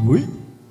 Ui.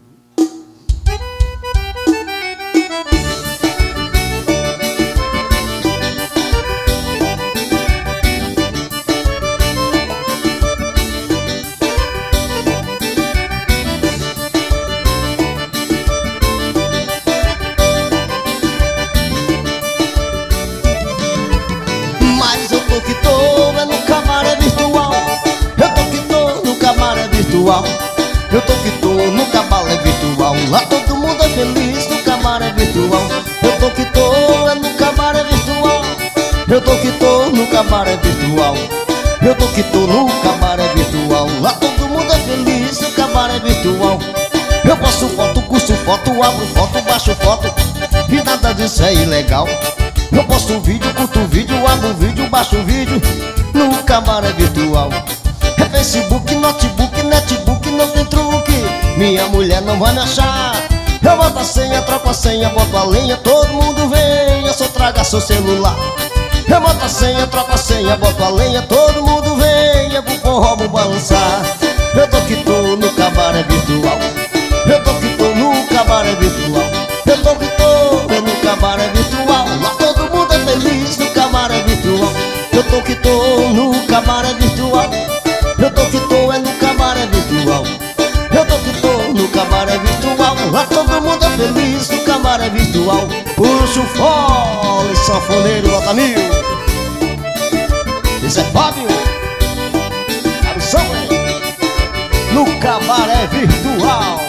Mas eu tô que tô, é no camaré virtual. Eu tô que tô no camaré virtual. Eu tô que tô no cabaré virtual. Lá todo mundo é feliz no cabaré virtual. Eu tô que tô, é no cabaré virtual. Eu tô que tô no cabaré virtual. Eu tô que tô no cabaré virtual. Lá todo mundo é feliz no cabaré virtual. Eu posto foto, curso foto, abro foto, baixo foto, e nada disso é ilegal. Eu posto vídeo, curto vídeo, abro vídeo, baixo vídeo no cabaré virtual. É Facebook, notebook, netbook, não tem truque. Minha mulher não vai me achar. Eu boto a senha, troco a senha, boto a lenha, todo mundo vem, eu só traga seu celular. Eu boto a senha, troco a senha, boto a lenha, todo mundo vem, eu vou forró, vou balançar. Eu tô que tô no cabaré virtual. Eu tô que tô no cabaré virtual. Eu tô que tô no cabaré virtual. Lá todo mundo é feliz no cabaré virtual. Eu tô que tô no cabaré virtual. Eu tô que tô no cabaré virtual. Eu tô que tô no cabaré virtual. Lá todo mundo é feliz no cabaré virtual. Puxa o fole, sanfoneiro, nota 1000. Esse é Fábio. Atenção, no cabaré virtual.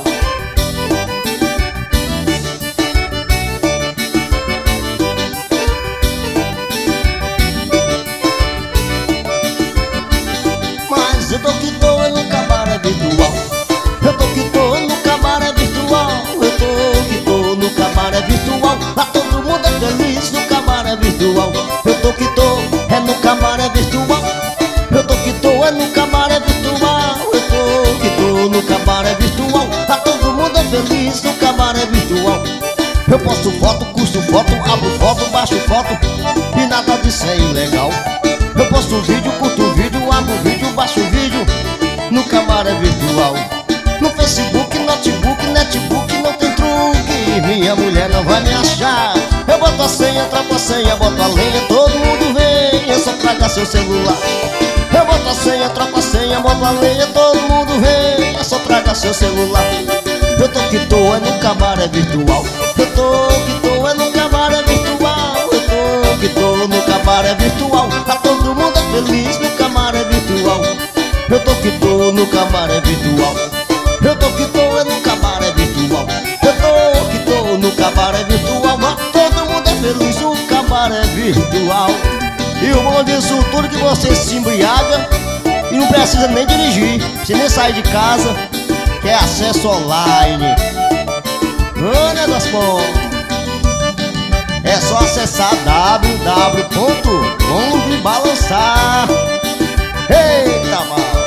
Mas eu tô que tô no cabaré virtual. Eu tô que tô no cabaré virtual. Eu tô que tô no cabaré virtual. Lá todo mundo é feliz no cabaré virtual. Eu tô que tô no cabaré virtual. Eu tô que tô no cabaré virtual. Eu tô que tô no cabaré virtual. Lá todo mundo é feliz no cabaré virtual. Eu posto foto, curto foto, abro foto, baixo foto, e nada disso é ilegal. Eu posto vídeo, curto vídeo, abro vídeo, baixo vídeo no cabaré virtual. No Facebook, notebook, netbook, não tem truque. Minha mulher não vai me achar. Eu boto a senha, troco a senha, boto a lenha, todo mundo vem, eu só traga seu celular. Eu boto a senha, troco a senha, boto a lenha, todo mundo vem, eu só traga seu celular. Eu tô que tô no cabaré virtual. Eu tô que tô no cabaré virtual. Eu tô que tô no cabaré virtual. Tá todo mundo é feliz no cabaré virtual. Eu tô que tô no cabaré virtual. Eu tô que tô no cabaré virtual. Eu tô que tô no cabaré virtual. Tá todo mundo é feliz no cabaré virtual. E o bom disso tudo que você se embriaga e não precisa nem dirigir, você nem sair de casa, que é acesso online. Ô, negócio bom. É só acessar www.ondebalançar. Eita, mano.